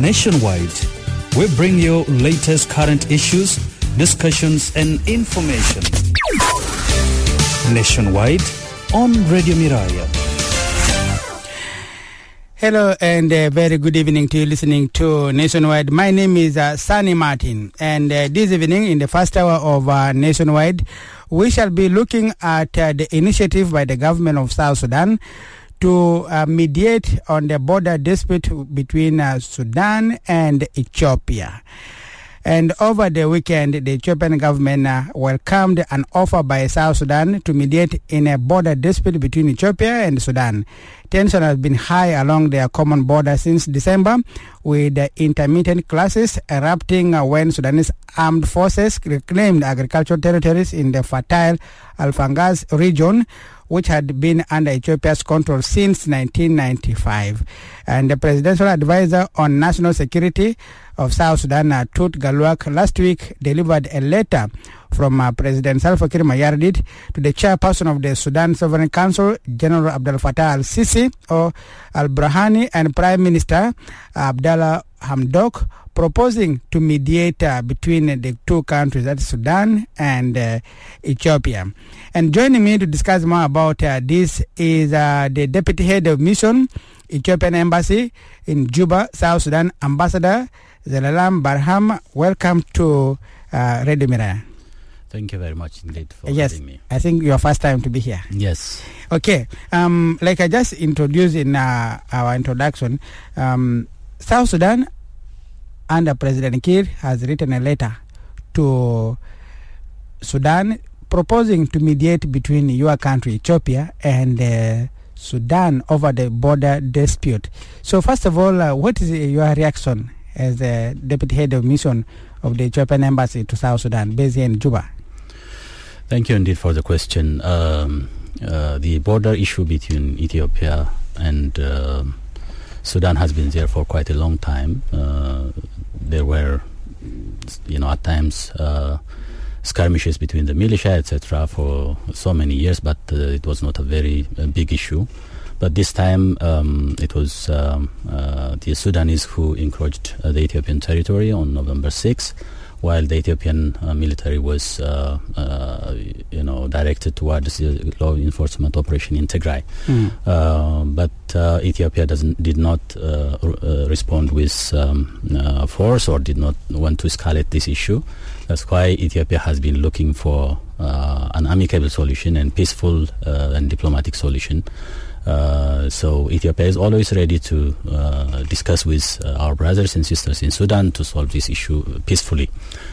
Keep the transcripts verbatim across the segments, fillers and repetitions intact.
Nationwide, we bring you latest current issues, discussions and information. Nationwide on Radio Miraya. Hello and a very good evening to you listening to Nationwide. My name is uh, Sunny Martin, and uh, this evening in the first hour of uh, Nationwide, we shall be looking at uh, the initiative by the government of South Sudan to uh, mediate on the border dispute between uh, Sudan and Ethiopia. And over the weekend, the Ethiopian government uh, welcomed an offer by South Sudan to mediate in a border dispute between Ethiopia and Sudan. Tension has been high along their common border since December, with uh, intermittent clashes erupting uh, when Sudanese armed forces reclaimed agricultural territories in the fertile Al-Fangaz region, which had been under Ethiopia's control since nineteen ninety-five. And the presidential advisor on national security of South Sudan, uh, Tut Galwak, last week delivered a letter from uh, President Salva Kiir Mayardit to the chairperson of the Sudan Sovereign Council, General Abdel Fattah al-Sisi, or al-Brahani, and Prime Minister Abdallah Hamdok, proposing to mediate uh, between uh, the two countries, that's Sudan and uh, Ethiopia. And joining me to discuss more about uh, this is uh, the Deputy Head of Mission, Ethiopian Embassy in Juba, South Sudan, Ambassador Zelalem Barham. Welcome to uh, Radio Miraya. Thank you very much indeed for yes, having me. I think your first time to be here. Yes. Okay. Um, like I just introduced in uh, our introduction, um, South Sudan under President Kiir has written a letter to Sudan proposing to mediate between your country, Ethiopia, and uh, Sudan over the border dispute. So first of all, uh, what is your reaction as the Deputy Head of Mission of the Ethiopian Embassy to South Sudan, based here in Juba? Thank you indeed for the question. Um, uh, the border issue between Ethiopia and uh, Sudan has been there for quite a long time. Uh, there were, you know, at times uh, skirmishes between the militia, et cetera, for so many years, but uh, it was not a very uh, big issue. But this time, um, it was um, uh, the Sudanese who encroached uh, the Ethiopian territory on November sixth, while the Ethiopian uh, military was, uh, uh, you know, directed towards the law enforcement operation in Tigray. Mm. Uh, but uh, Ethiopia doesn't did not uh, uh, respond with um, uh, force, or did not want to escalate this issue. That's why Ethiopia has been looking for uh, an amicable solution and peaceful uh, and diplomatic solution. Uh, so Ethiopia is always ready to uh, discuss with uh, our brothers and sisters in Sudan to solve this issue peacefully.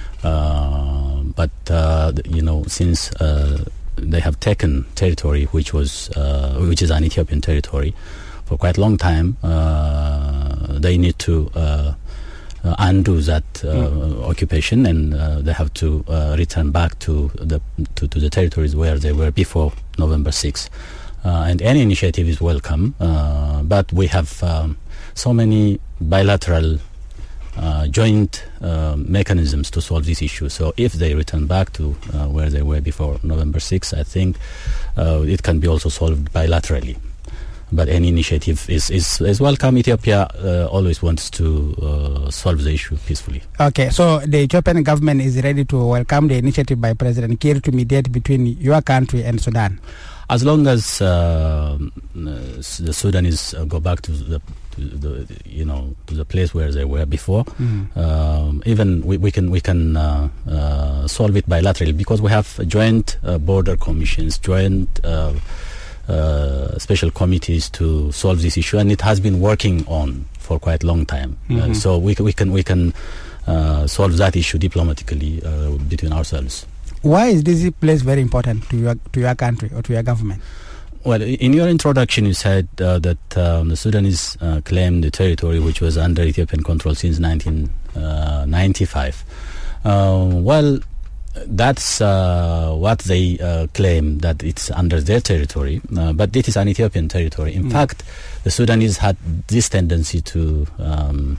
Uh, but uh, you know, since uh, they have taken territory which was uh, which is an Ethiopian territory for quite a long time, uh, they need to uh, uh, undo that uh, mm. occupation, and uh, they have to uh, return back to the to, to the territories where they were before November sixth. Uh, and any initiative is welcome, uh, but we have um, so many bilateral uh, joint uh, mechanisms to solve this issue. So if they return back to uh, where they were before November sixth, I think uh, it can be also solved bilaterally. But any initiative is, is, is welcome. Ethiopia uh, always wants to uh, solve the issue peacefully. Okay, so the Ethiopian government is ready to welcome the initiative by President Kiir to mediate between your country and Sudan? As long as uh, the Sudanese uh, go back to the, to the, you know, to the place where they were before, mm. um, even we, we can we can uh, uh, solve it bilaterally, because we have joint uh, border commissions, joint uh, uh, special committees to solve this issue, and it has been working on for quite a long time. Mm-hmm. Uh, so we we can we can uh, solve that issue diplomatically uh, between ourselves. Why is this place very important to your to your country or to your government? Well, in your introduction, you said uh, that um, the Sudanese uh, claimed the territory which was under Ethiopian control since nineteen ninety-five. Uh, well, that's uh, what they uh, claim, that it's under their territory, uh, but it is an Ethiopian territory. In mm. fact, the Sudanese had this tendency to um,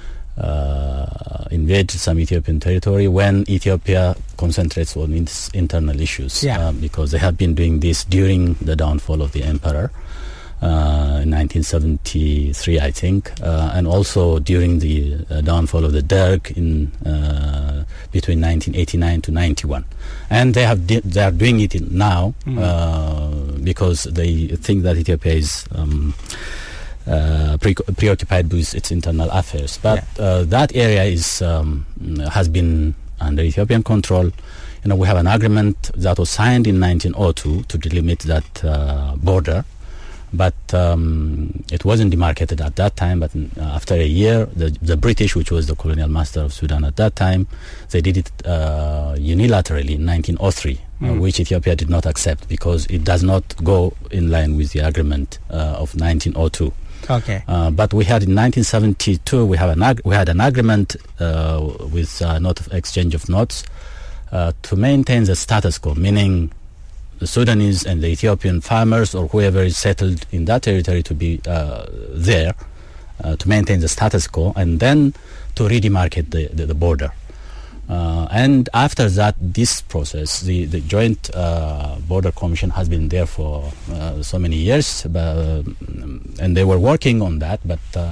uh, invade some Ethiopian territory when Ethiopia concentrates on its internal issues, yeah. uh, because they have been doing this during the downfall of the emperor. uh, in nineteen seventy-three, I think, uh, and also during the uh, downfall of the Derg in uh, between nineteen eighty-nine to ninety-one. And they have di- they are doing it in now mm. uh, because they think that Ethiopia is um, uh, pre- preoccupied with its internal affairs. But yeah. uh, that area is um, has been under Ethiopian control. You know, we have an agreement that was signed in nineteen oh two to delimit that uh, border. But um, it wasn't demarcated at that time. But uh, after a year, the, the British, which was the colonial master of Sudan at that time, they did it uh, unilaterally in nineteen oh three, mm. uh, which Ethiopia did not accept because it does not go in line with the agreement uh, of nineteen oh two. Okay. Uh, but we had in nineteen seventy-two, we have an ag- we had an agreement uh, with uh, note of exchange of notes uh, to maintain the status quo, meaning the Sudanese and the Ethiopian farmers or whoever is settled in that territory to be uh, there uh, to maintain the status quo, and then to redemarcate the, the, the border. Uh, and after that, this process, the, the Joint uh, Border Commission has been there for uh, so many years, but, and they were working on that, but uh,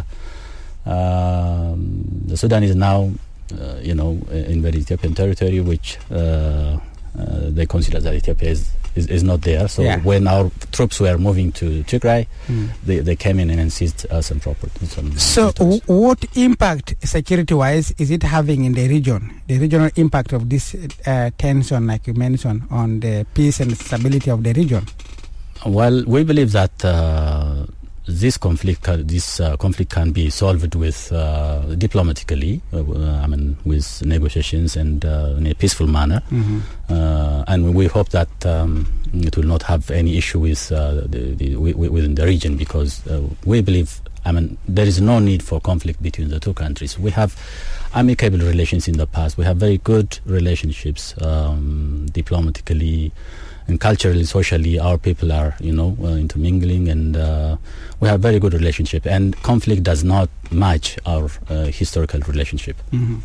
uh, the Sudan is now, uh, you know, in the Ethiopian territory, which uh, uh, they consider that Ethiopia is Is, is not there. So yeah. when our troops were moving to Tigray, mm. they, they came in and seized uh, some property. Some so w- what impact, security-wise, is it having in the region? The regional impact of this uh, tension, like you mentioned, on the peace and stability of the region? Well, we believe that uh, this conflict, uh, this uh, conflict can be solved with uh, diplomatically. Uh, I mean, with negotiations and uh, in a peaceful manner. Mm-hmm. Uh, and we hope that um, it will not have any issue with uh, the, the, w- within the region, because uh, we believe, I mean, there is no need for conflict between the two countries. We have amicable relations in the past. We have very good relationships um, diplomatically and culturally, socially. Our people are, you know, uh, intermingling, and uh, we have very good relationship. And conflict does not match our uh, historical relationship. Mm-hmm.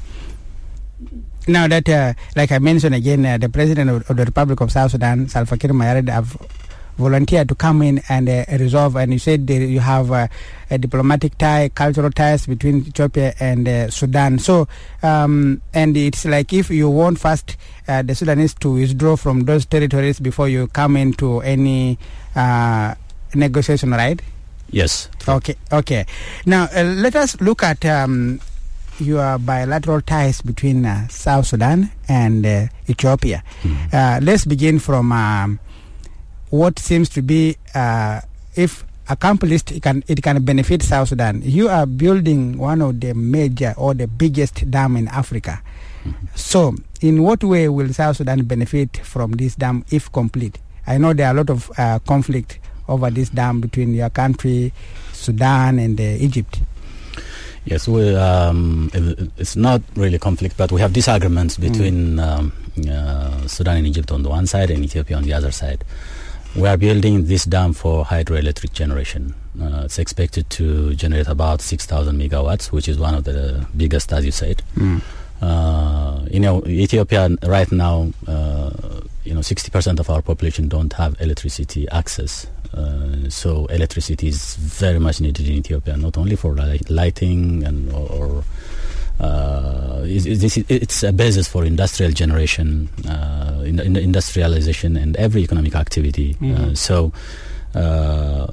Now that, uh, like I mentioned again, uh, the President of, of the Republic of South Sudan, Salva Kiir Mayardit, have volunteered to come in and uh, resolve. And you said that you have uh, a diplomatic tie, cultural ties between Ethiopia and uh, Sudan. So, um, and it's like if you want first uh, the Sudanese to withdraw from those territories before you come into any uh, negotiation, right? Yes. Okay. Okay. Now uh, let us look at Um, your bilateral ties between uh, South Sudan and uh, Ethiopia. Mm-hmm. Uh, let's begin from um, what seems to be, uh, if accomplished, it can, it can benefit South Sudan. You are building one of the major or the biggest dam in Africa. Mm-hmm. So, in what way will South Sudan benefit from this dam if complete? I know there are a lot of uh, conflict over this dam between your country, Sudan, and uh, Egypt. Yes, we, um, it's not really conflict, but we have disagreements between mm. um, uh, Sudan and Egypt on the one side and Ethiopia on the other side. We are building this dam for hydroelectric generation. Uh, it's expected to generate about six thousand megawatts, which is one of the biggest, as you said. Mm. Uh, you know, Ethiopia right now, uh, you know, sixty percent of our population don't have electricity access. Uh, so electricity is very much needed in Ethiopia, not only for light, lighting and or, or uh, it's, it's a basis for industrial generation, uh, in, in industrialization and every economic activity. Mm-hmm. Uh, so uh,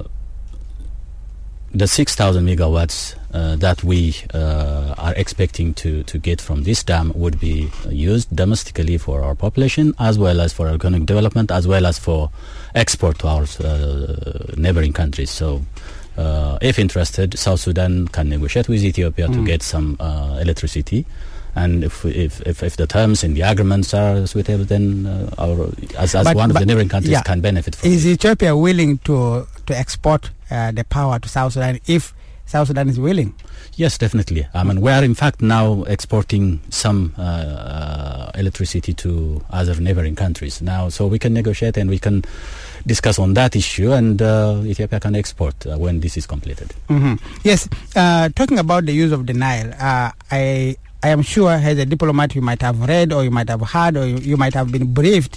the six thousand megawatts uh, that we uh, are expecting to, to get from this dam would be used domestically for our population, as well as for economic development, as well as for export to our uh, neighboring countries. So uh, if interested, South Sudan can negotiate with Ethiopia mm. to get some uh, electricity. And if, if if if the terms in the agreements are suitable, then uh, our as, as but, one but, of the neighboring countries yeah. can benefit from Is it. Ethiopia willing to to export uh, the power to South Sudan if South Sudan is willing? Yes, definitely. I mean, we are in fact now exporting some uh, uh, electricity to other neighboring countries now, so we can negotiate and we can discuss on that issue, and uh, Ethiopia can export uh, when this is completed. Mm-hmm. Yes, uh, talking about the use of the Nile, uh, I I am sure as a diplomat you might have read or you might have heard or you, you might have been briefed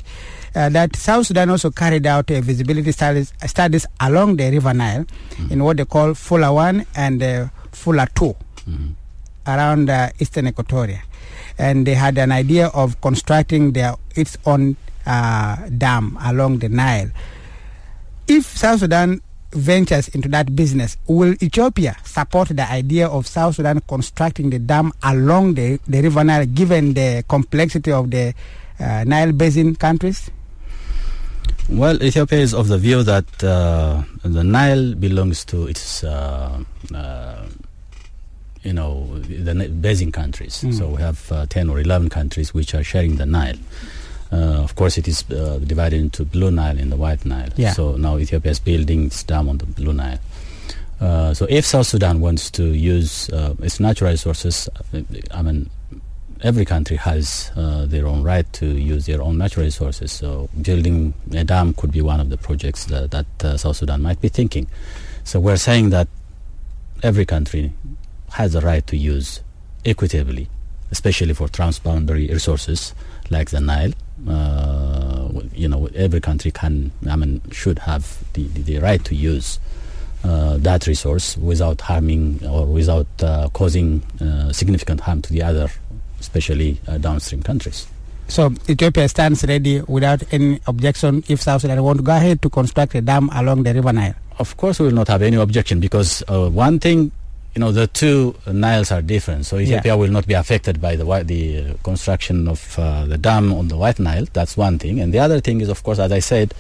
uh, that South Sudan also carried out uh, visibility studies, studies along the River Nile mm-hmm. in what they call Fula one and uh, Fula two mm-hmm. around uh, eastern Equatoria. And they had an idea of constructing their its own uh, dam along the Nile. If South Sudan ventures into that business, will Ethiopia support the idea of South Sudan constructing the dam along the, the River Nile, given the complexity of the uh, Nile Basin countries? Well, Ethiopia is of the view that uh, the Nile belongs to its, uh, uh, you know, the basin countries. Mm. So we have uh, ten or eleven countries which are sharing the Nile. Uh, of course, it is uh, divided into Blue Nile and the White Nile. Yeah. So now Ethiopia is building its dam on the Blue Nile. Uh, so if South Sudan wants to use uh, its natural resources, I mean, every country has uh, their own right to use their own natural resources. So building a dam could be one of the projects that, that uh, South Sudan might be thinking. So we're saying that every country has the right to use equitably, especially for transboundary resources like the Nile. Uh, you know, every country can, I mean, should have the, the, the right to use uh, that resource without harming or without uh, causing uh, significant harm to the other, especially uh, downstream countries. So Ethiopia stands ready without any objection if South Sudan want to go ahead to construct a dam along the River Nile? Of course we will not have any objection, because uh, one thing, you know, the two Niles are different. So Ethiopia yeah. will not be affected by the the uh, construction of uh, the dam on the White Nile. That's one thing. And the other thing is, of course, as I said,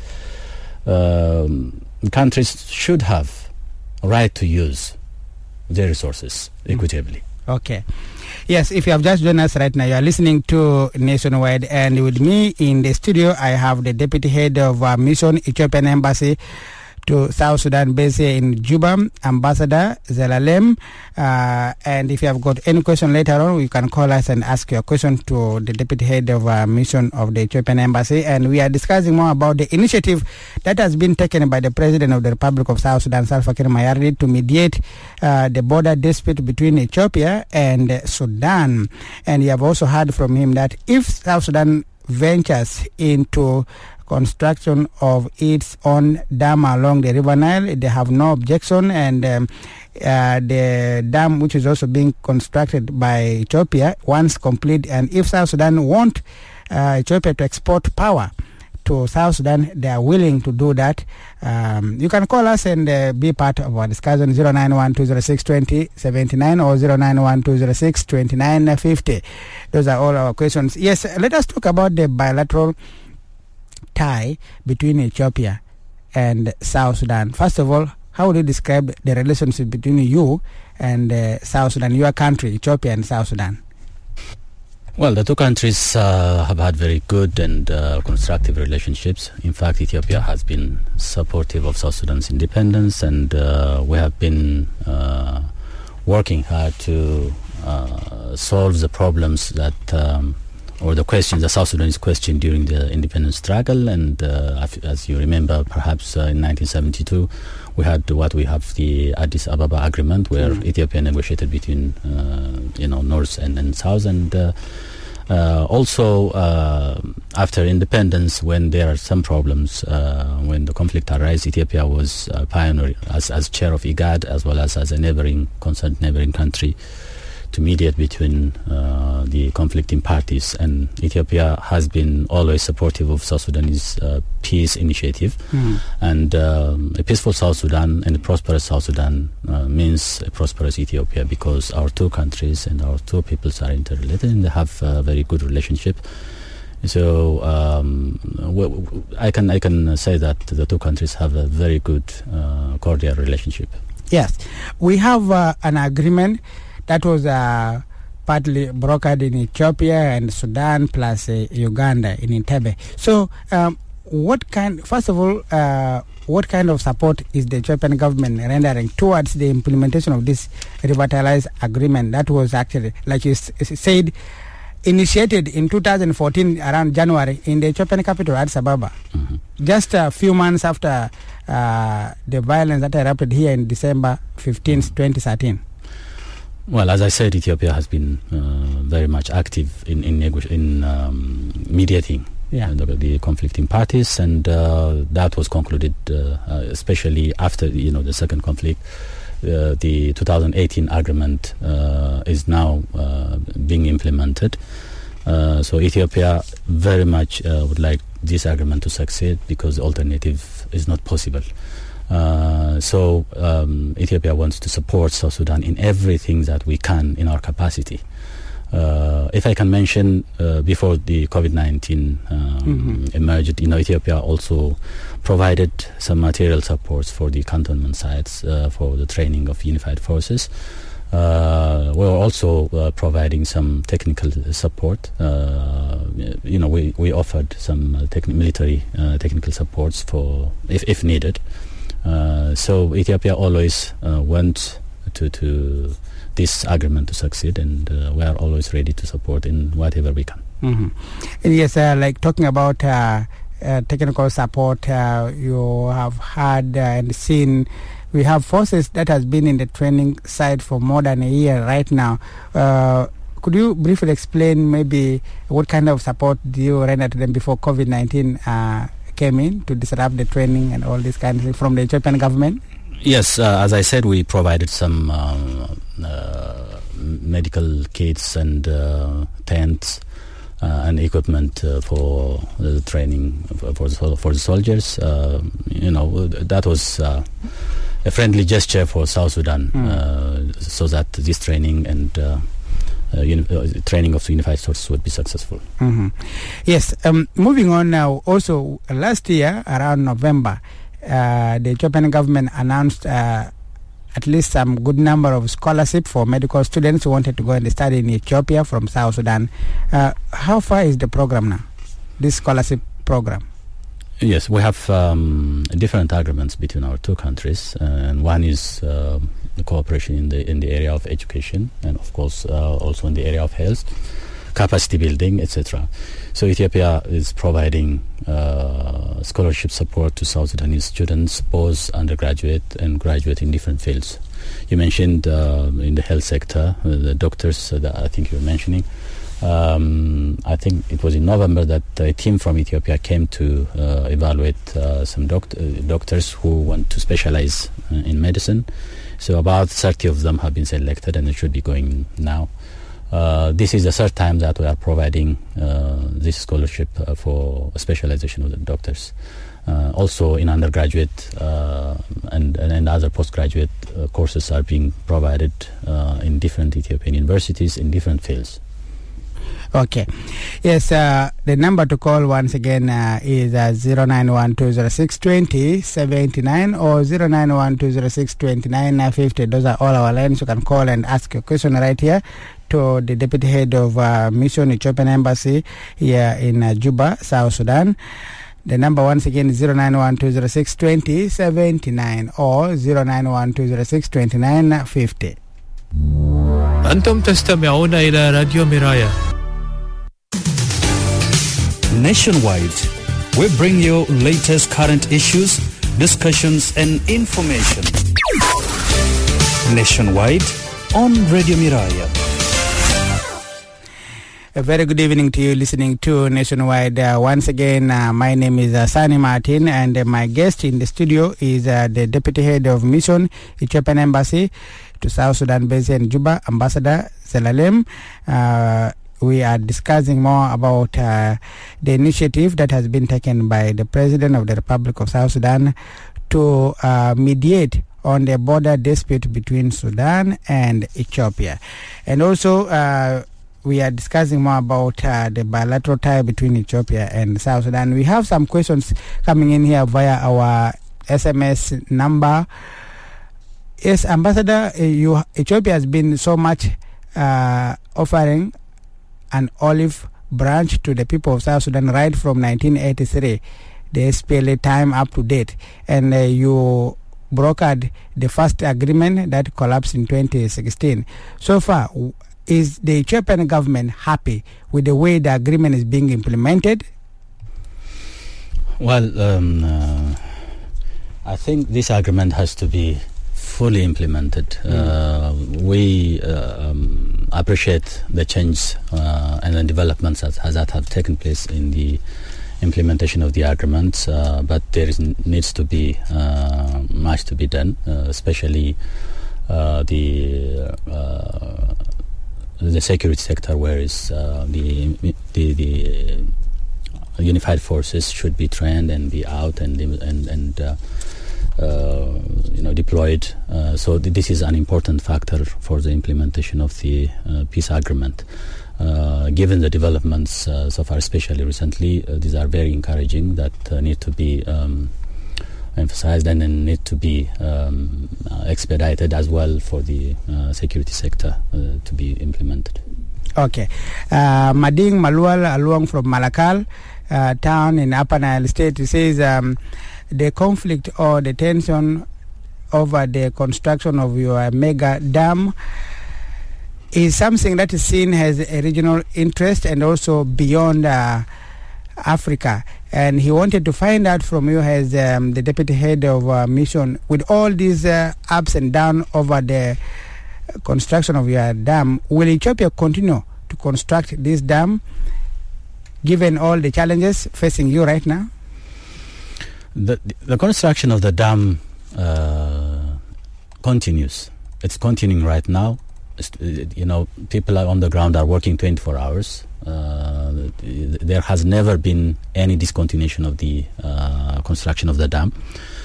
um, countries should have a right to use their resources equitably. Okay. Yes, if you have just joined us right now, you are listening to Nationwide, and with me in the studio, I have the Deputy Head of uh, Mission Ethiopian Embassy to South Sudan based here in Juba, Ambassador Zelalem. Uh, and if you have got any question later on, you can call us and ask your question to the Deputy Head of uh, Mission of the Ethiopian Embassy. And we are discussing more about the initiative that has been taken by the President of the Republic of South Sudan, Salva Kiir Mayardit, to mediate uh, the border dispute between Ethiopia and uh, Sudan. And you have also heard from him that if South Sudan ventures into construction of its own dam along the River Nile, they have no objection, and um, uh, the dam which is also being constructed by Ethiopia, once complete, and if South Sudan want uh, Ethiopia to export power to South Sudan, they are willing to do that. Um, you can call us and uh, be part of our discussion, zero nine one two zero six two zero seven nine or zero nine one two zero six two nine five zero. Those are all our questions. Yes, let us talk about the bilateral tie between Ethiopia and South Sudan. First of all, how would you describe the relationship between you and uh, South Sudan, your country, Ethiopia and South Sudan? Well, the two countries uh, have had very good and uh, constructive relationships. In fact, Ethiopia has been supportive of South Sudan's independence, and uh, we have been uh, working hard to uh, solve the problems that um, or the questions, the South Sudanese question during the independence struggle. And uh, as you remember, perhaps uh, in nineteen seventy-two, we had what we have the Addis Ababa Agreement, where mm. Ethiopia negotiated between, uh, you know, North and, and South. And uh, uh, also, uh, after independence, when there are some problems, uh, when the conflict arises, Ethiopia was a pioneer as, as chair of IGAD, as well as as a neighboring, concerned neighboring country, to mediate between uh, the conflicting parties. And Ethiopia has been always supportive of South Sudanese uh, peace initiative. Mm. And um, a peaceful South Sudan and a prosperous South Sudan uh, means a prosperous Ethiopia, because our two countries and our two peoples are interrelated and they have a very good relationship. So um, w- w- I can I can say that the two countries have a very good uh, cordial relationship. Yes, we have uh, an agreement that was uh, partly brokered in Ethiopia and Sudan, plus uh, Uganda in Entebbe. So, um, what kind? First of all, uh, what kind of support is the Ethiopian government rendering towards the implementation of this revitalized agreement that was actually, like you s- said, initiated in two thousand fourteen around January in the Ethiopian capital, Addis Ababa, mm-hmm. just a few months after uh, the violence that erupted here in December fifteenth, mm-hmm. twenty thirteen? Well, as I said, Ethiopia has been uh, very much active in in, negu- in um, mediating yeah. the, the conflicting parties, and uh, that was concluded, uh, uh, especially after you know the second conflict. Uh, the two thousand eighteen agreement uh, is now uh, being implemented. Uh, so Ethiopia very much uh, would like this agreement to succeed because the alternative is not possible. Uh, so um, Ethiopia wants to support South Sudan in everything that we can in our capacity. Uh, if I can mention, uh, before the COVID nineteen um, mm-hmm. emerged, you know, Ethiopia also provided some material supports for the cantonment sites uh, for the training of unified forces. Uh, we are also uh, providing some technical support. Uh, you know, we, we offered some uh, techni- military uh, technical supports for if, if needed. Uh, so Ethiopia always uh, wants to to this agreement to succeed, and uh, we are always ready to support in whatever we can. Mm-hmm. And yes, uh, like talking about uh, uh, technical support, uh, you have had uh, and seen. We have forces that has been in the training side for more than a year right now. Uh, could you briefly explain maybe what kind of support do you render to them before COVID nineteen uh, came in to disrupt the training and all this kind of thing from the Ethiopian government? Yes, uh, as I said, we provided some uh, uh, medical kits and uh, tents uh, and equipment uh, for the training for, for, the, for the soldiers. Uh, you know, that was uh, a friendly gesture for South Sudan, mm. uh, so that this training and uh, uh, uni- uh, training of the unified forces would be successful. Mm-hmm. Yes, um, moving on now, also last year around November, Uh, the Ethiopian government announced uh, at least some good number of scholarship for medical students who wanted to go and study in Ethiopia from South Sudan. Uh, how far is the program now, this scholarship program? Yes, we have um, different agreements between our two countries, uh, and one is uh, the cooperation in the in the area of education, and of course uh, also in the area of health, capacity building, et cetera. So Ethiopia is providing uh, scholarship support to South Sudanese students, both undergraduate and graduate in different fields. You mentioned uh, in the health sector, uh, the doctors uh, that I think you were mentioning. Um, I think it was in November that a team from Ethiopia came to uh, evaluate uh, some doct- uh, doctors who want to specialize uh, in medicine. So about thirty of them have been selected, and it should be going now. Uh, this is the third time that we are providing uh, this scholarship uh, for specialization of the doctors. Uh, also in undergraduate uh, and, and other postgraduate uh, courses are being provided uh, in different Ethiopian universities in different fields. Okay. Yes, uh, the number to call once again uh, is uh, zero nine one two zero six two zero seven nine or zero nine one two zero six two nine five zero. Those are all our lines. You can call and ask your question right here to the Deputy Head of uh, Mission Ethiopian Embassy here in uh, Juba, South Sudan. The number once again is zero nine one two zero six two zero seven nine or zero nine one two zero six two nine five zero. أنتم تستمعون إلى راديو مرايا. Nationwide, we bring you latest current issues, discussions and information. Nationwide on Radio Miraya. A very good evening to you listening to Nationwide. Uh, once again, uh, my name is uh, Sani Martin, and uh, my guest in the studio is uh, the Deputy Head of Mission Ethiopian Embassy to South Sudan based in Juba, Ambassador Zelalem. Uh, we are discussing more about uh, the initiative that has been taken by the President of the Republic of South Sudan to uh, mediate on the border dispute between Sudan and Ethiopia. And also, uh, we are discussing more about uh, the bilateral tie between Ethiopia and South Sudan. We have some questions coming in here via our S M S number. Yes, Ambassador, uh, you, Ethiopia has been so much uh, offering an olive branch to the people of South Sudan right from nineteen eighty-three, the S P L A time up to date. And uh, you brokered the first agreement that collapsed in twenty sixteen. So far, is the Ethiopian government happy with the way the agreement is being implemented? Well, um, uh, I think this agreement has to be fully implemented. Mm. Uh, we uh, um, appreciate the change uh, and the developments that, that have taken place in the implementation of the agreements, uh, but there is n- needs to be uh, much to be done, uh, especially uh, the uh, the security sector, where is uh, the the the unified forces should be trained and be out and and and uh, uh, you know deployed. Uh, so th- this is an important factor for the implementation of the uh, peace agreement. Uh, given the developments uh, so far, especially recently, uh, these are very encouraging that uh, need to be um, emphasized and then need to be um, uh, expedited as well for the uh, security sector uh, to be implemented. Okay. Uh, Mading Malual Aluang from Malakal uh, town in Upper Nile State says um, the conflict or the tension over the construction of your mega dam is something that is seen as a regional interest and also beyond uh, Africa. And he wanted to find out from you as um, the deputy head of uh, mission, with all these uh, ups and downs over the construction of your dam, will Ethiopia continue to construct this dam given all the challenges facing you right now? The, the construction of the dam uh, continues. It's continuing right now. You know, people are on the ground are working twenty-four hours. Uh, there has never been any discontinuation of the uh, construction of the dam.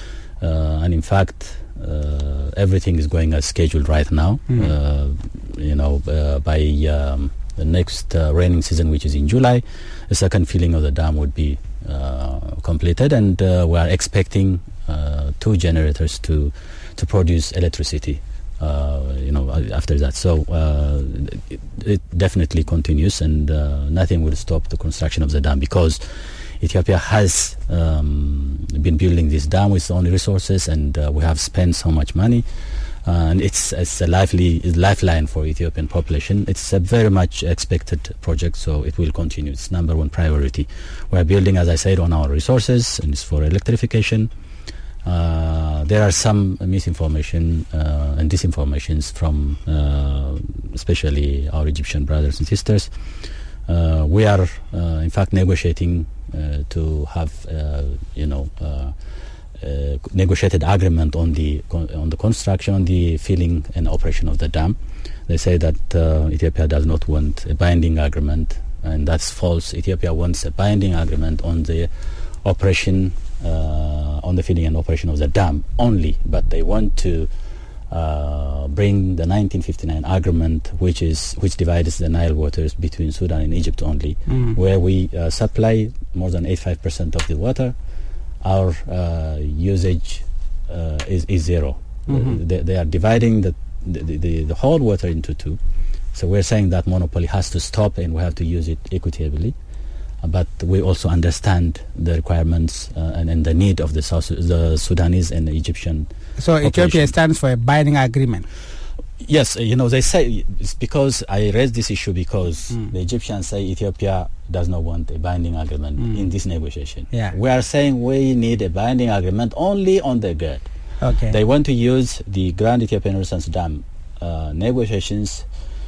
Uh, and in fact, uh, everything is going as scheduled right now. Mm. Uh, you know, uh, by um, the next uh, raining season, which is in July, the second filling of the dam would be uh, completed. And uh, we are expecting uh, two generators to, to produce electricity. Uh, you know, after that. So uh, it, it definitely continues, and uh, nothing will stop the construction of the dam, because Ethiopia has um, been building this dam with its own resources, and uh, we have spent so much money. Uh, and it's it's a lively lifeline for Ethiopian population. It's a very much expected project, so it will continue. It's number one priority. We are building, as I said, on our resources, and it's for electrification. Uh, there are some misinformation uh, and disinformations from uh, especially our Egyptian brothers and sisters. Uh, we are, uh, in fact, negotiating uh, to have, uh, you know, uh, uh, negotiated agreement on the con- on the construction, on the filling and operation of the dam. They say that uh, Ethiopia does not want a binding agreement, and that's false. Ethiopia wants a binding agreement on the operation. Uh, on the filling and operation of the dam only, but they want to uh, bring the nineteen fifty-nine agreement, which is which divides the Nile waters between Sudan and Egypt only, mm. where we uh, supply more than eighty-five percent of the water. Our uh, usage uh, is, is zero. Mm-hmm. They, they are dividing the the, the the whole water into two. So we're saying that monopoly has to stop, and we have to use it equitably. But we also understand the requirements uh, and, and the need of the South, the Sudanese and the Egyptian. So population. Ethiopia stands for a binding agreement. Yes, you know, they say it's because I raised this issue because mm. the Egyptians say Ethiopia does not want a binding agreement mm. in this negotiation. Yeah. We are saying we need a binding agreement only on the GERD. Okay. They want to use the Grand Ethiopian Renaissance Dam uh, negotiations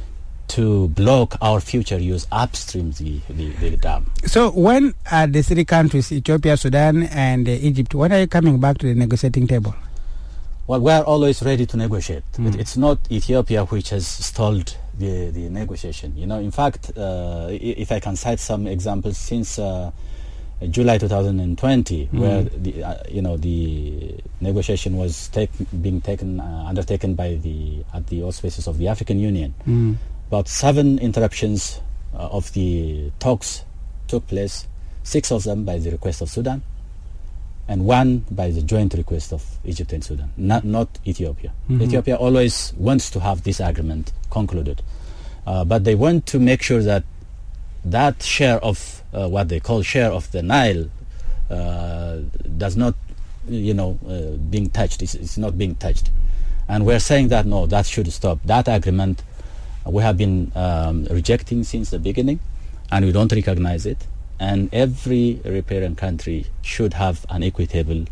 to block our future use upstream the, the, the dam. So when are the three countries, Ethiopia, Sudan, and uh, Egypt, when are you coming back to the negotiating table? Well, we are always ready to negotiate. Mm. It, it's not Ethiopia which has stalled the, the negotiation. You know, in fact, uh, if I can cite some examples since uh, July two thousand twenty, mm. where the uh, you know the negotiation was take, being taken uh, undertaken by the at the auspices of the African Union. Mm. About seven interruptions uh, of the talks took place, six of them by the request of Sudan, and one by the joint request of Egypt and Sudan, not, not Ethiopia. Mm-hmm. Ethiopia always wants to have this agreement concluded, uh, but they want to make sure that that share of uh, what they call share of the Nile uh, does not, you know, uh, being touched. It's, it's not being touched, and we're saying that no, that should stop. That agreement we have been um, rejecting since the beginning, and we don't recognize it. And every riparian country should have an equitable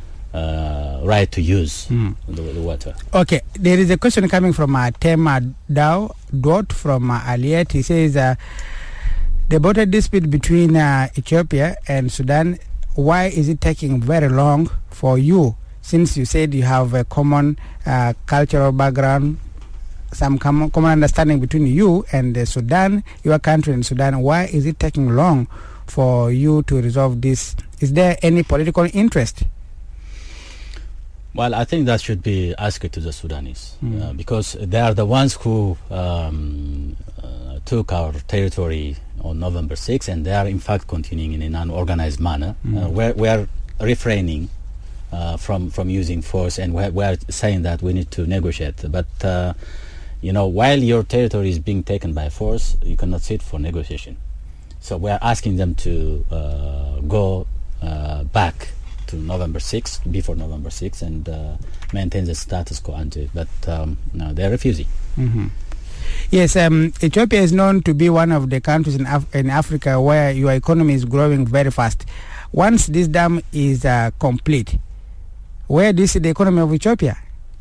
uh, right to use mm. the, the water. Okay, there is a question coming from uh, Tema Dow Dot from uh, Aliet. He says, uh, the border dispute between uh, Ethiopia and Sudan, why is it taking very long for you, since you said you have a common uh, cultural background, some com- common understanding between you and uh, Sudan, your country and Sudan? Why is it taking long for you to resolve this? Is there any political interest? Well, I think that should be asked to the Sudanese, Mm. uh, because they are the ones who um, uh, took our territory on November sixth, and they are in fact continuing in an unorganized manner. Mm. Uh, we're, we're refraining uh, from, from using force, and we're, we're saying that we need to negotiate. But, uh, you know, while your territory is being taken by force, you cannot sit for negotiation. So we're asking them to uh, go uh, back to November sixth, before November sixth, and uh, maintain the status quo ante. But um, no, they're refusing. Mm-hmm. Yes, um, Ethiopia is known to be one of the countries in, Af- in Africa where your economy is growing very fast. Once this dam is uh, complete, where do you see the economy of Ethiopia?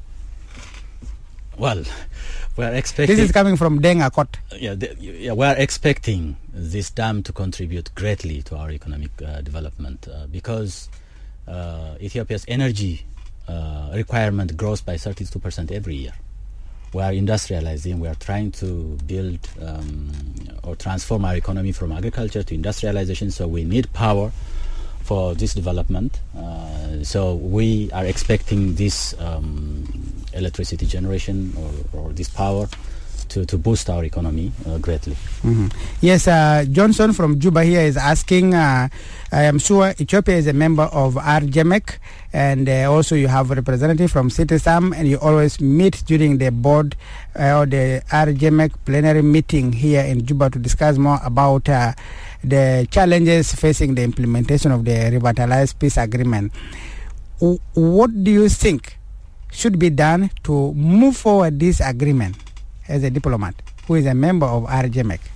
Well, we're expecting... This is coming from Deng Akot. Yeah, the, yeah, we're expecting this dam to contribute greatly to our economic uh, development uh, because uh, Ethiopia's energy uh, requirement grows by thirty-two percent every year. We are industrializing. We are trying to build um, or transform our economy from agriculture to industrialization. So we need power for this development. Uh, so we are expecting this um, electricity generation or, or this power to, to boost our economy uh, greatly. Mm-hmm. Yes, uh, Johnson from Juba here is asking, uh, I am sure Ethiopia is a member of R J M E C, and uh, also you have a representative from CITESAM, and you always meet during the board uh, or the R J M E C plenary meeting here in Juba to discuss more about uh, the challenges facing the implementation of the revitalized peace agreement. W- what do you think should be done to move forward this agreement as a diplomat who is a member of R J M E C?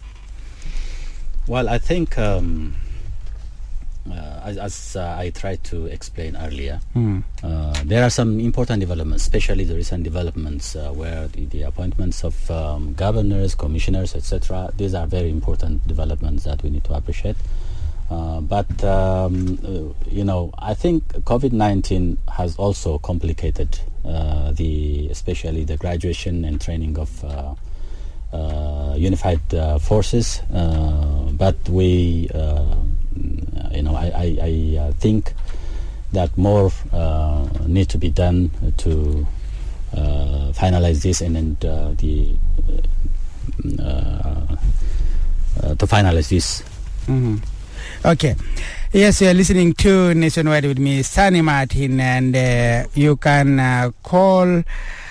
Well, I think, um, uh, as, as uh, I tried to explain earlier, Mm. uh, there are some important developments, especially the recent developments uh, where the, the appointments of um, governors, commissioners, et cetera. These are very important developments that we need to appreciate. Uh, but, um, uh, you know, I think COVID nineteen has also complicated uh, the, especially the graduation and training of uh, uh, unified uh, forces. Uh, but we, uh, you know, I, I, I uh, think that more uh, need to be done to uh, finalize this and, and uh, the uh, uh, to finalize this. Mm-hmm. Okay. Yes, you're listening to Nationwide with me, Sunny Martin, and uh, you can uh, call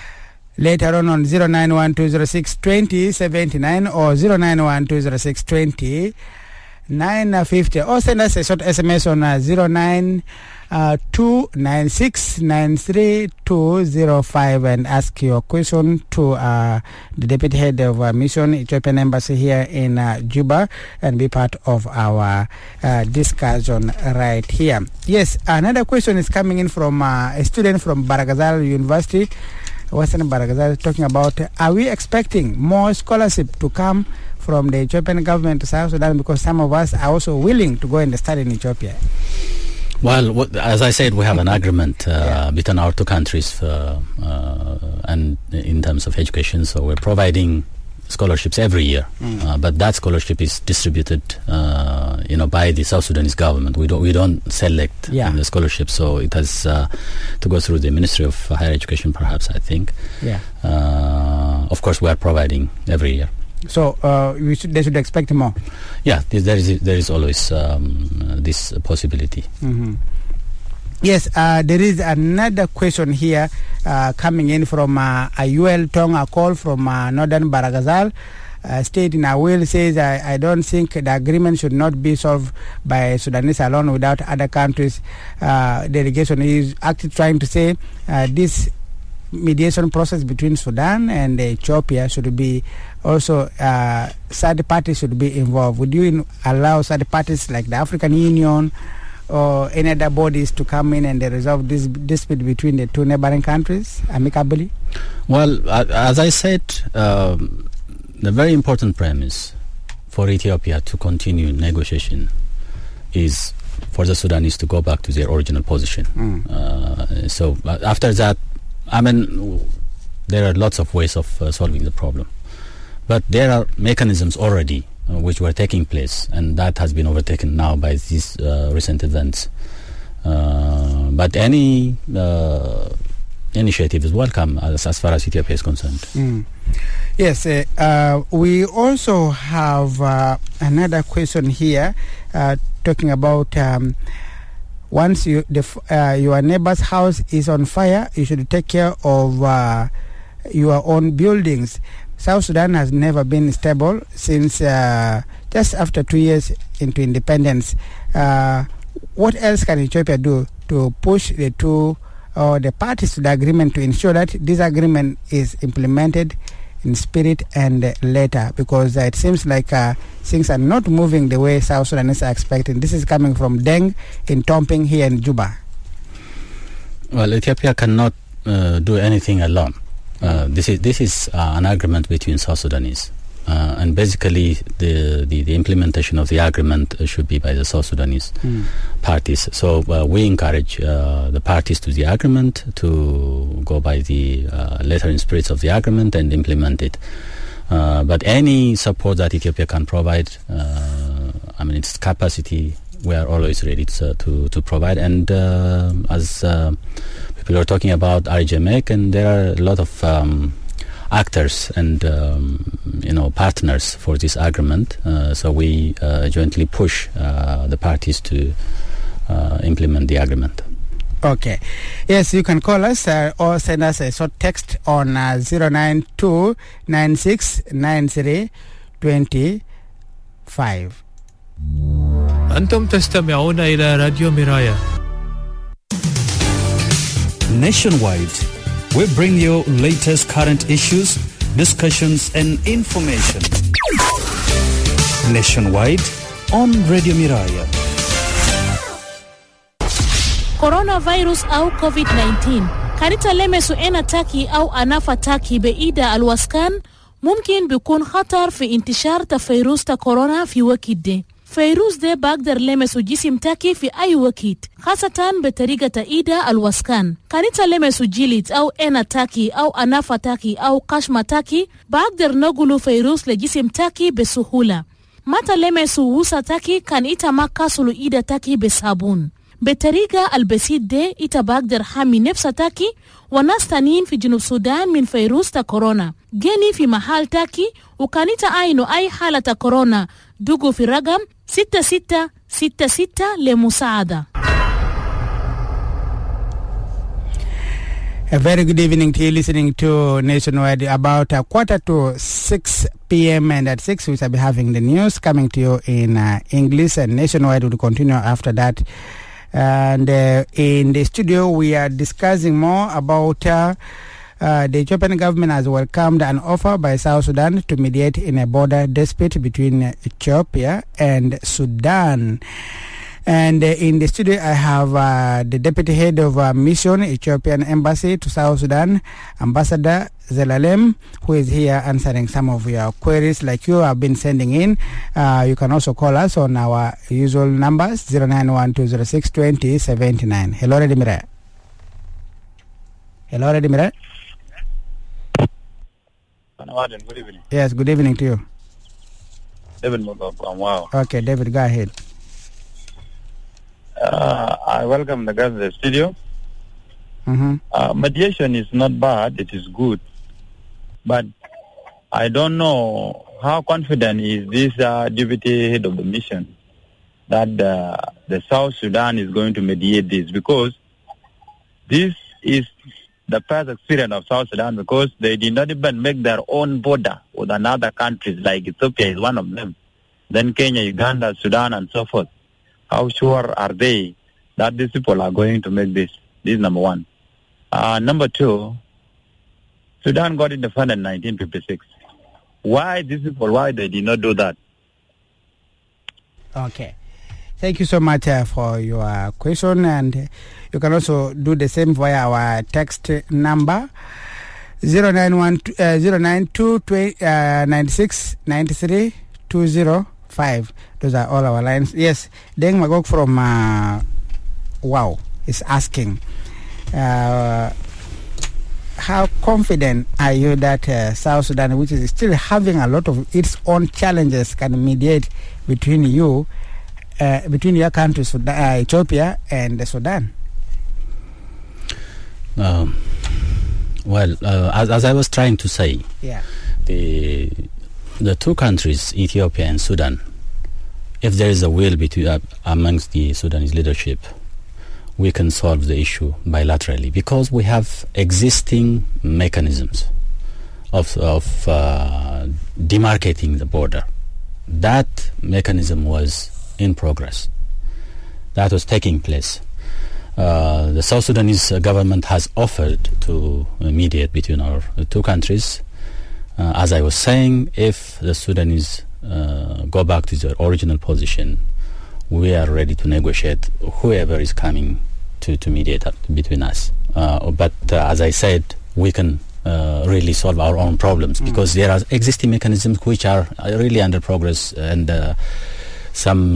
later on on zero nine one two zero six two zero seven nine or zero nine one two zero six two zero nine five zero, or send us a short S M S on uh, zero nine two nine six nine three two zero five and ask your question to uh, the deputy head of uh, mission Ethiopian embassy here in uh, Juba and be part of our uh, discussion right here. Yes, another question is coming in from uh, a student from Baragazal University, Western Baragazal, talking about uh, are we expecting more scholarship to come from the Ethiopian government to South Sudan, because some of us are also willing to go and study in Ethiopia? Well, what, as I said, we have an agreement uh, Yeah. between our two countries uh, uh, and in terms of education. So we're providing scholarships every year, Mm. uh, but that scholarship is distributed, uh, you know, by the South Sudanese government. We don't we don't select Yeah. the scholarship, so it has uh, to go through the Ministry of Higher Education, perhaps. I think. Yeah. Uh, of course, we are providing every year. So uh, we should, they should expect more. Yeah, there there is there is always um, this possibility. Mm-hmm. Yes, uh, there is another question here uh, coming in from uh, Ayuel Tong, a call from uh, Northern Baragazal. Uh, state in Awil says, I, I don't think the agreement should not be solved by Sudanese alone without other countries. Uh, delegation is actually trying to say uh, this mediation process between Sudan and Ethiopia should be also uh, third parties should be involved. Would you in, allow third parties like the African Union or any other bodies to come in and they resolve this dispute between the two neighboring countries amicably? Well, uh, as I said, um, the very important premise for Ethiopia to continue negotiation is for the Sudanese to go back to their original position. Mm. Uh, so uh, after that, I mean, there are lots of ways of uh, solving the problem. But there are mechanisms already uh, which were taking place, and that has been overtaken now by these uh, recent events. Uh, but any uh, initiative is welcome as, as far as Ethiopia is concerned. Mm. Yes, uh, uh, we also have uh, another question here uh, talking about um, once you, the, uh, your neighbor's house is on fire, you should take care of uh, your own buildings. South Sudan has never been stable since uh, just after two years into independence. Uh, what else can Ethiopia do to push the two or the parties to the agreement to ensure that this agreement is implemented in spirit and letter? Because uh, it seems like uh, things are not moving the way South Sudanese are expecting. This is coming from Deng in Tomping here in Juba. Well, Ethiopia cannot uh, do anything alone. Uh, this is this is uh, an agreement between South Sudanese, uh, and basically the, the, the implementation of the agreement uh, should be by the South Sudanese mm. parties. So uh, we encourage uh, the parties to the agreement to go by the uh, letter and spirit of the agreement and implement it. Uh, but any support that Ethiopia can provide, uh, I mean, its capacity, we are always ready to to, to provide. And uh, as uh, people are talking about R J M E C, and there are a lot of um, actors and um, you know partners for this agreement. Uh, so we uh, jointly push uh, the parties to uh, implement the agreement. Okay. Yes, you can call us uh, or send us a short text on uh, zero nine two nine six nine three two five. أنتم تستمعون إلى راديو مرايا. Nationwide, we bring you latest current issues, discussions and information. Nationwide on Radio Miraya. Coronavirus au covid nineteen كانت لمسوا أنا تاكي أو أنافا تاكي بإيدا الوسكان ممكن بيكون خطر في انتشار تفيروس كورونا في وقت ده. فيروس ده بقدر لمسوا جسم تاكي في أي وقت، خاصة بطريقة إيدا الوسكان. كانت لمسوا جلد أو أنا تاكي أو أنافا تاكي أو قشمة تاكي بقدر نقولوا فيروس لجسم تاكي بسهولة. متى لمسوا وسا تاكي كان إتا ما كاسلوا إيدا تاكي بصابون. بطريقة البسيط ده إتا بقدر حامي نفس تاكي وناس تانيين في جنوب السودان من فيروس تا كورونا جيني في محل تاكي وكانت عينو أي حالة كورونا دوغو في رقم ستة ستة ستة ستة لمساعدة. A very good evening to you listening to Nationwide. About a quarter to six p.m. and at six we shall be having the news coming to you in uh, English, and Nationwide will continue after that. And uh, in the studio we are discussing more about uh, uh, the Ethiopian government has welcomed an offer by South Sudan to mediate in a border dispute between uh, Ethiopia and Sudan. And uh, in the studio I have uh, the deputy head of uh, mission Ethiopian embassy to South Sudan, Ambassador Zelalem, who is here answering some of your queries like you have been sending in. Uh, you can also call us on our usual numbers zero nine one two zero six two zero seven nine. Hello, Redimira. Hello, Redimira. Good evening. Yes, good evening to you. David Mugab, wow. Okay, David, go ahead. Uh, I welcome the guys in the studio. Mm-hmm. Uh, mediation is not bad, it is good. But I don't know how confident is this uh, deputy head of the mission that uh, the South Sudan is going to mediate this, because this is the past experience of South Sudan, because they did not even make their own border with another countries, like Ethiopia is one of them, then Kenya, Uganda, Sudan, and so forth. How sure are they that these people are going to make this? This is number one. Uh, number two, Sudan got independent in nineteen fifty-six. Why these people, why they did not do that? Okay. Thank you so much uh, for your question, and uh, you can also do the same via our text number zero nine one uh, zero nine two two uh, nine six nine three two zero five. Those are all our lines. Yes, Deng Magog from uh, Wow is asking, uh, how confident are you that uh, South Sudan, which is still having a lot of its own challenges, can mediate between you, uh, between your country, Sudan, uh, Ethiopia, and Sudan? Um, well, uh, as, as I was trying to say, yeah, the the two countries, Ethiopia and Sudan, if there is a will between uh, amongst the Sudanese leadership, we can solve the issue bilaterally because we have existing mechanisms of of uh, demarcating the border. That mechanism was in progress. That was taking place. Uh, the South Sudanese uh, government has offered to uh, mediate between our uh, two countries. Uh, as I was saying, if the Sudanese uh, go back to their original position, we are ready to negotiate whoever is coming to, to mediate between us. Uh, but uh, as I said, we can uh, really solve our own problems mm. because there are existing mechanisms which are really under progress, and uh, some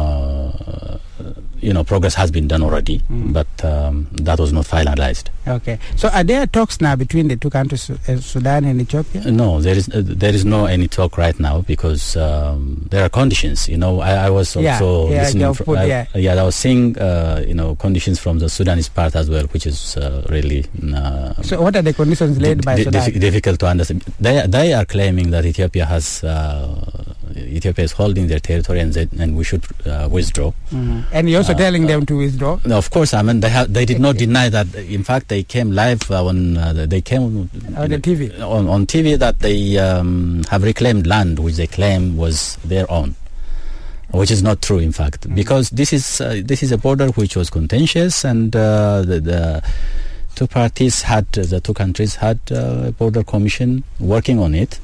uh, you know progress has been done already, mm. but um, that was not finalized. Okay. So are there talks now between the two countries, uh, Sudan and Ethiopia? No, there is uh, there is no any talk right now because um, there are conditions. You know, I, I was also yeah, yeah, listening. fr- I, yeah. yeah, I was seeing uh, you know conditions from the Sudanese part as well, which is uh, really. Uh, so what are the conditions laid by d- Sudan? Dif- difficult to understand. They they are claiming that Ethiopia has uh, Ethiopia is holding their territory and they, and we should uh, withdraw. Mm-hmm. And you're also Uh, telling them to withdraw? No, of course. I mean, they have. They did not deny that. In fact, they came live uh, on. Uh, they came on the T V. On, on T V that they um, have reclaimed land, which they claim was their own, which is not true. In fact, mm-hmm. because this is uh, this is a border which was contentious, and uh, the, the two parties had uh, the two countries had uh, a border commission working on it.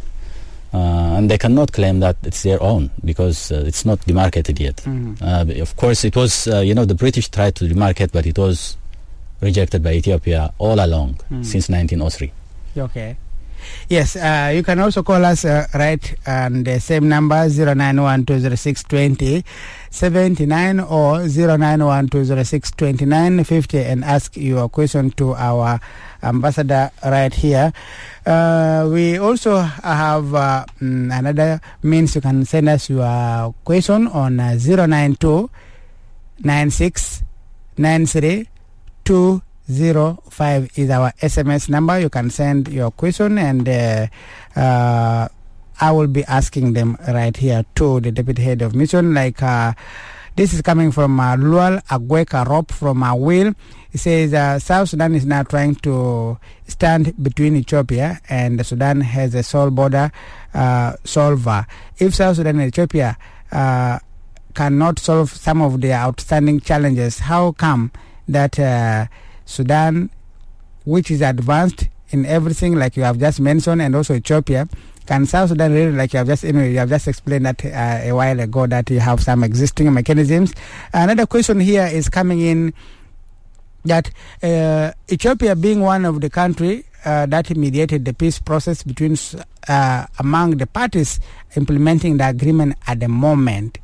Uh, and they cannot claim that it's their own because uh, it's not demarcated yet. Mm-hmm. Uh, of course, it was, uh, you know, the British tried to demarcate, but it was rejected by Ethiopia all along mm-hmm. since nineteen oh three. Okay. Yes, uh, you can also call us uh, right on the same number, zero nine one two zero six two zero seven nine or zero nine one two zero six two nine five zero and ask your question to our ambassador right here. Uh, we also have uh, mm, another means you can send us your question on uh, zero nine two nine six nine three two zero five is our S M S number. You can send your question and uh, uh, I will be asking them right here to the Deputy Head of Mission. Like uh, this is coming from uh, Lual Agweka Rop from uh, Will. He says uh, South Sudan is now trying to stand between Ethiopia and Sudan has a sole border uh, solver. If South Sudan and Ethiopia uh, cannot solve some of their outstanding challenges, how come that uh, Sudan, which is advanced in everything like you have just mentioned, and also Ethiopia, can South Sudan really, like you have just you, know, you have just explained that uh, a while ago, that you have some existing mechanisms? Another question here is coming in, that uh, Ethiopia being one of the country uh, that mediated the peace process between uh, among the parties implementing the agreement at the moment,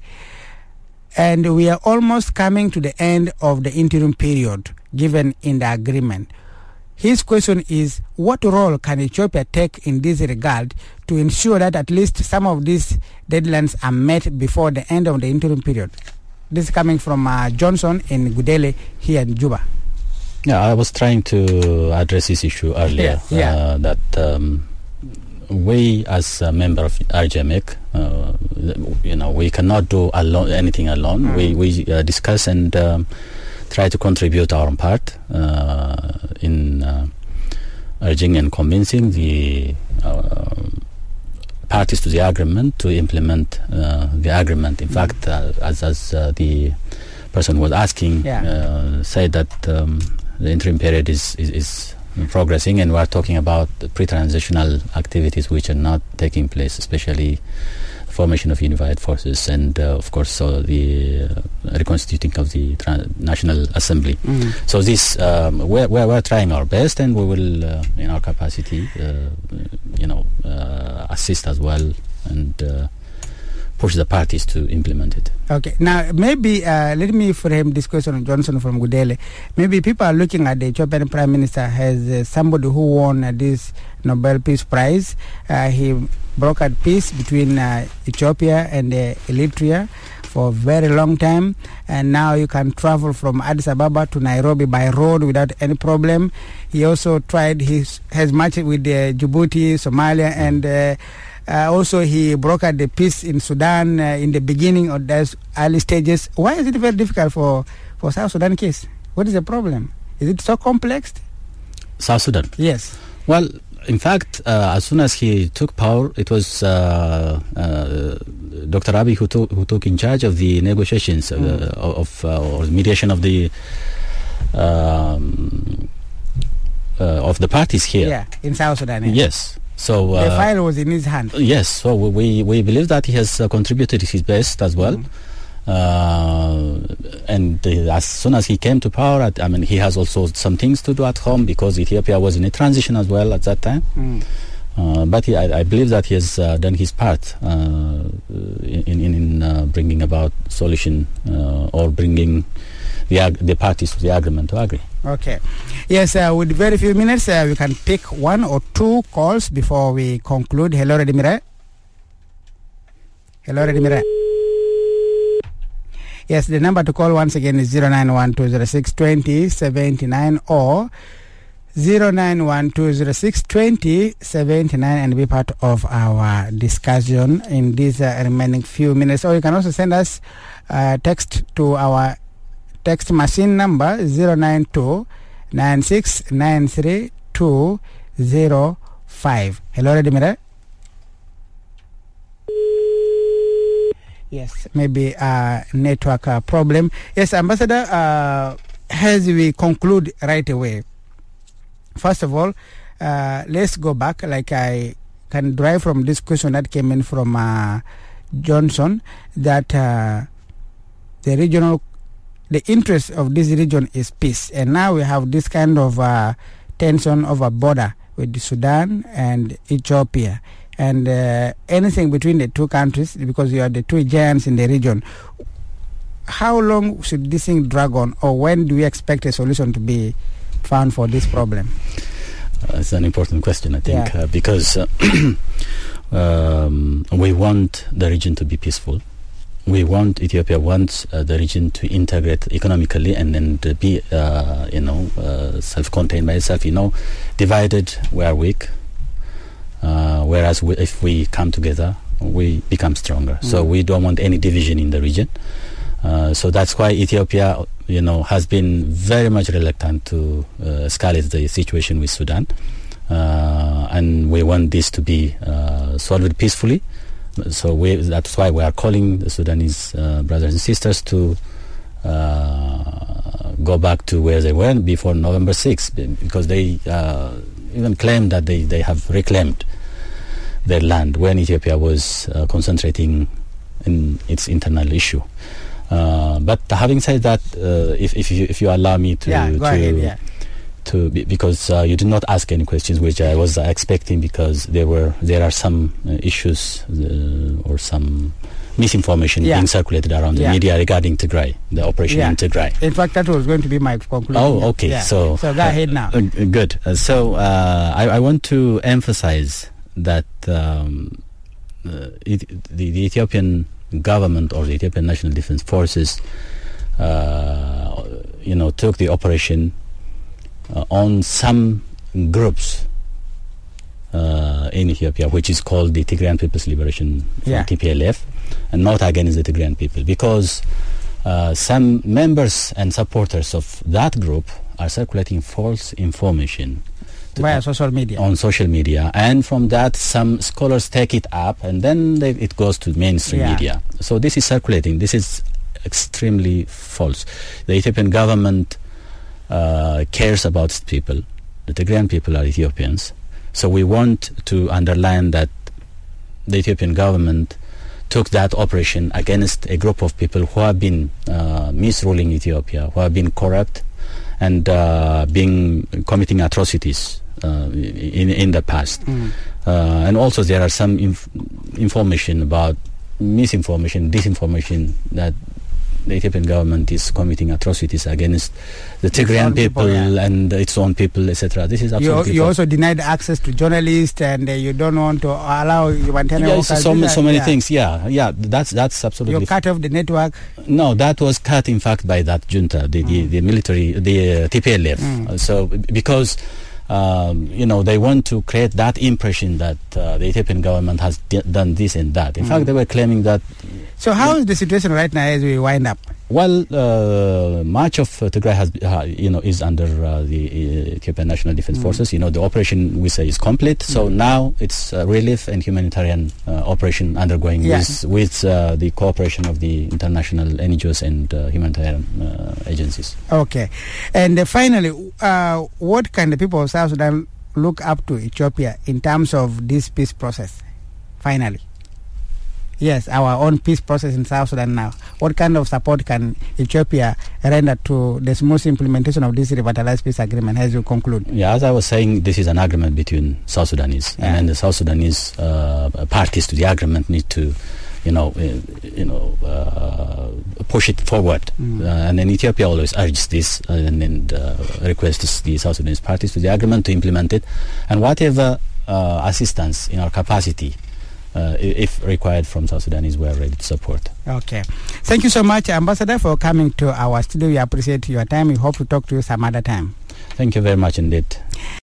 and we are almost coming to the end of the interim period given in the agreement. His question is, what role can Ethiopia take in this regard to ensure that at least some of these deadlines are met before the end of the interim period? This is coming from uh, Johnson in Gudele here in Juba. Yeah, I was trying to address this issue earlier. Yeah, yeah. Uh, that um, we, as a member of R J M E C, uh, you know, we cannot do alone anything alone. Mm. We we uh, discuss and um, try to contribute our part uh, in uh, urging and convincing the uh, parties to the agreement to implement uh, the agreement. In mm. fact, uh, as as uh, the person was asking, yeah. uh, said that um, the interim period is, is, is progressing, and we are talking about the pre-transitional activities which are not taking place, especially the formation of unified forces and, uh, of course, so the uh, reconstituting of the tra- National Assembly. Mm. So this, um, we're, we're, we're trying our best, and we will, uh, in our capacity, uh, you know, uh, assist as well and uh, push the parties to implement it. Okay. Now, maybe uh, let me frame this question on Johnson from Gudele. Maybe people are looking at the Ethiopian Prime Minister as uh, somebody who won uh, this Nobel Peace Prize. Uh, he brokered peace between uh, Ethiopia and uh, Eritrea for a very long time, and now you can travel from Addis Ababa to Nairobi by road without any problem. He also tried his has matched with uh, Djibouti, Somalia, and uh, uh, also he brokered the peace in Sudan uh, in the beginning of those early stages. Why is it very difficult for for South Sudan case? What is the problem? Is it so complex? South Sudan? Yes. Well, in fact, uh, as soon as he took power, it was uh, uh, Doctor Abiy who took who took in charge of the negotiations mm. uh, of uh, or mediation of the um, uh, of the parties here. Yeah, in South Sudan. Yeah. Yes. So uh, the file was in his hand. Yes. So we we believe that he has uh, contributed his best as well. Mm. Uh, and uh, as soon as he came to power, at, I mean, he has also some things to do at home because Ethiopia was in a transition as well at that time. Mm. Uh, but he, I, I believe that he has uh, done his part uh, in, in, in uh, bringing about solution uh, or bringing the ag- the parties to the agreement to agree. Okay. Yes, uh, with very few minutes, uh, we can pick one or two calls before we conclude. Hello, Redimire. Hello, Redimire. Yes, the number to call once again is zero nine one two zero six two zero seven nine or zero nine one two zero six two zero seven nine and be part of our discussion in these uh, remaining few minutes. Or you can also send us uh, text to our text machine number zero nine two nine six nine three two zero five. Hello, Redimire. Yes, maybe a uh, network uh, problem. Yes, Ambassador, uh, as we conclude right away, first of all, uh, let's go back, like I can derive from this question that came in from uh, Johnson, that uh, the regional, the interest of this region is peace. And now we have this kind of uh, tension over border with Sudan and Ethiopia. And uh, anything between the two countries, because you are the two giants in the region. How long should this thing drag on, or when do we expect a solution to be found for this problem? Uh, it's an important question, I think, yeah. uh, because uh, um, we want the region to be peaceful. We want, Ethiopia wants uh, the region to integrate economically and then to be, uh, you know, uh, self-contained by itself. You know, divided, we are weak. Uh, whereas we, if we come together, we become stronger. Mm. So we don't want any division in the region. Uh, so that's why Ethiopia, you know, has been very much reluctant to uh, escalate the situation with Sudan. Uh, and we want this to be uh, solved peacefully. So we, that's why we are calling the Sudanese uh, brothers and sisters to uh, go back to where they were before November sixth, because they uh, even claim that they, they have reclaimed their land when Ethiopia was uh, concentrating in its internal issue. Uh, but having said that, uh, if if you, if you allow me to yeah, go to, ahead, yeah. to be, because uh, you did not ask any questions which I was uh, expecting, because there were there are some uh, issues uh, or some misinformation yeah. being circulated around the yeah. media regarding Tigray, the operation yeah. in Tigray. In fact, that was going to be my conclusion. Oh, okay. Yeah. So, so go ahead now. Uh, good. Uh, so uh, I, I want to emphasize that um, uh, it, the, the Ethiopian government or the Ethiopian National Defense Forces, uh, you know, took the operation uh, on some groups uh, in Ethiopia, which is called the Tigrayan People's Liberation Front, yeah. T P L F, and not against the Tigrayan people, because uh, some members and supporters of that group are circulating false information via social media. On social media, and from that some scholars take it up, and then they, it goes to mainstream yeah. media. So this is circulating. This is extremely false. The Ethiopian government uh, cares about its people. The Tigrayan people are Ethiopians. So we want to underline that the Ethiopian government took that operation against a group of people who have been uh, misruling Ethiopia, who have been corrupt and uh, being committing atrocities uh, in in the past. Mm. Uh, and also there are some inf- information about misinformation, disinformation that the Ethiopian government is committing atrocities against the Tigrayan people, people yeah. and its own people, et cetera. This is absolutely You, you false. also denied access to journalists, and uh, you don't want to allow humanitarian yes, workers. so, These so are- many yeah. things. Yeah, yeah. That's that's absolutely. You cut off the network. No, that was cut, in fact, by that junta, the, the, the military, the uh, T P L F. Mm. Uh, so, b- because, um, you know, they want to create that impression that uh, the Ethiopian government has d- done this and that. In Mm. fact, they were claiming that, So how is the situation right now as we wind up? well, uh, much of uh, Tigray has, uh, you know, is under uh, the uh, Ethiopian National Defense Mm. Forces. You know, the operation, we say, is complete. So now it's uh, relief and humanitarian uh, operation undergoing Yeah. with, with uh, the cooperation of the international N G Os and uh, humanitarian uh, agencies. Okay. And uh, finally, uh, what can the people of South Sudan look up to Ethiopia in terms of this peace process? Finally. Yes, our own peace process in South Sudan now. What kind of support can Ethiopia render to the smooth implementation of this revitalized peace agreement as you conclude? Yeah, as I was saying, this is an agreement between South Sudanese, Yeah. and then the South Sudanese uh, parties to the agreement need to, you know, uh, you know, uh, push it forward. Mm. Uh, and then Ethiopia always urges this uh, and then uh, requests the South Sudanese parties to the agreement to implement it, and whatever uh, assistance in our capacity, uh, i- if required from South Sudanese, we are ready to support. Okay. Thank you so much, Ambassador, for coming to our studio. We appreciate your time. We hope to talk to you some other time. Thank you very much indeed.